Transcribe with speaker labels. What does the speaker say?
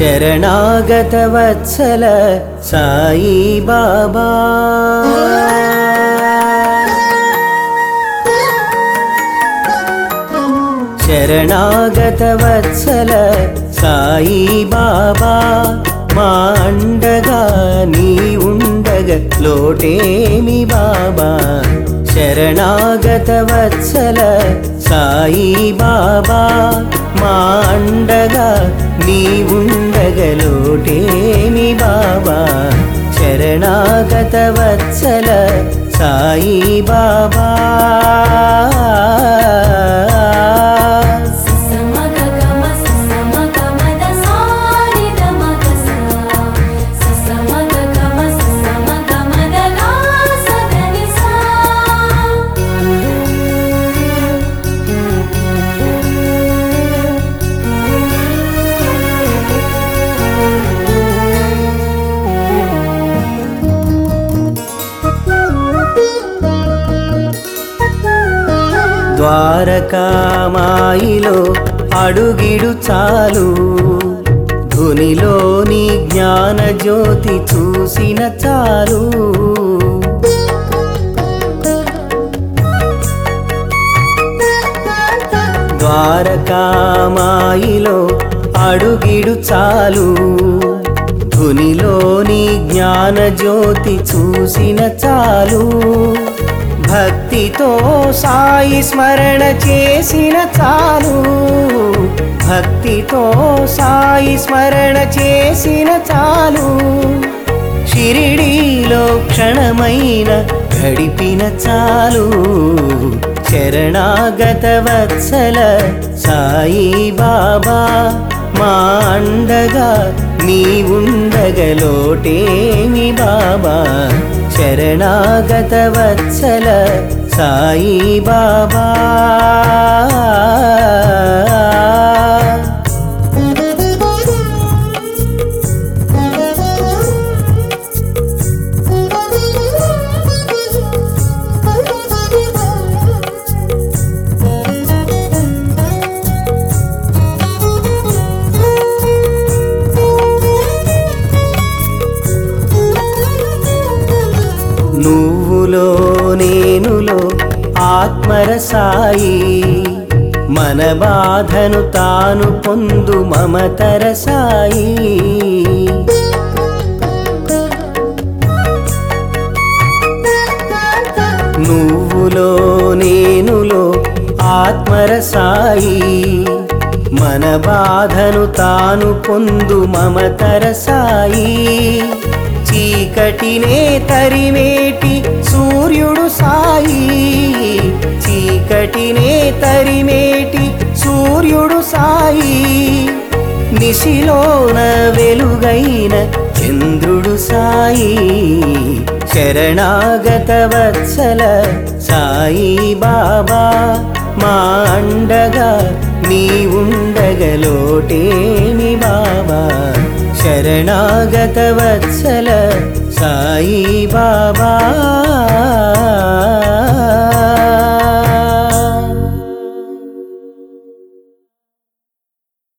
Speaker 1: శరణాగత వత్సల సాయి బాబా శరణాగత వత్సల సాయి బాబా మా అండగా నీ ఉండగ లోటేమి బాబా శరణాగత వత్సల సాయి బాబా మా అండగా నీ ఉండగ లోటేమి బాబా శరణాగత వత్సల సాయి బాబా ద్వారకామాయిలో అడుగిడు చాలు ధునిలోని జ్ఞాన జ్యోతి చూసిన చాలు ద్వారకామాయిలో అడుగిడు చాలు ధునిలోని జ్ఞాన జ్యోతి చూసిన చాలు భక్తితో సాయి స్మరణ చేసిన చాలు భక్తితో సాయి స్మరణ చేసిన చాలు షిరిడీలో క్షణమైన గడిపిన చాలు శరణాగత వత్సల సాయి బాబా మా అండగా నీ ఉండగలోటేమి బాబా శరణాగత వత్సల సాయి బాబా నువ్వులో నేనులో ఆత్మరసాయి మన బాధను తాను పొందు మమతర సాయి నువ్వులో నేనులో ఆత్మరసాయి మన బాధను తాను పొందు మమతర సాయి చీకటినే తరిమేటి సూర్యుడు సాయి చీకటినే తరిమేటి సూర్యుడు సాయి నిశిలోన వెలుగైన చంద్రుడు సాయి శరణాగత వత్సల సాయి బాబా మా అండగా నీ ఉండగలోటేమి బాబా శరణాగత వత్సల సాయి బాబా